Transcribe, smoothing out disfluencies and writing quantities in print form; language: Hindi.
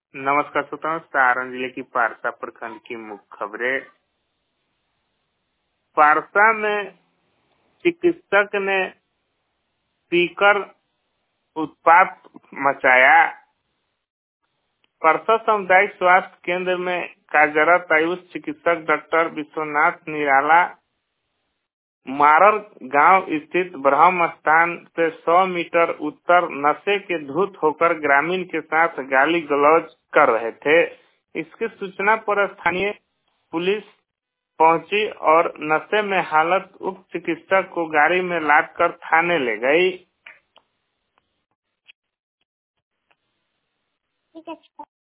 नमस्कार श्रोताओं, सारण जिले की पारसा प्रखंड की मुख्य खबरें। पारसा में चिकित्सक ने पीकर उत्पात मचाया। परसा सामुदायिक स्वास्थ्य केंद्र में कार्यरत आयुष चिकित्सक डॉक्टर विश्वनाथ निराला मारर गांव स्थित ब्रह्म स्थान से 100 मीटर उत्तर नशे के धुत होकर ग्रामीण के साथ गाली गलौज कर रहे थे। इसकी सूचना पर स्थानीय पुलिस पहुंची और नशे में हालत उक्त चिकित्सक को गाड़ी में लादकर थाने ले गई।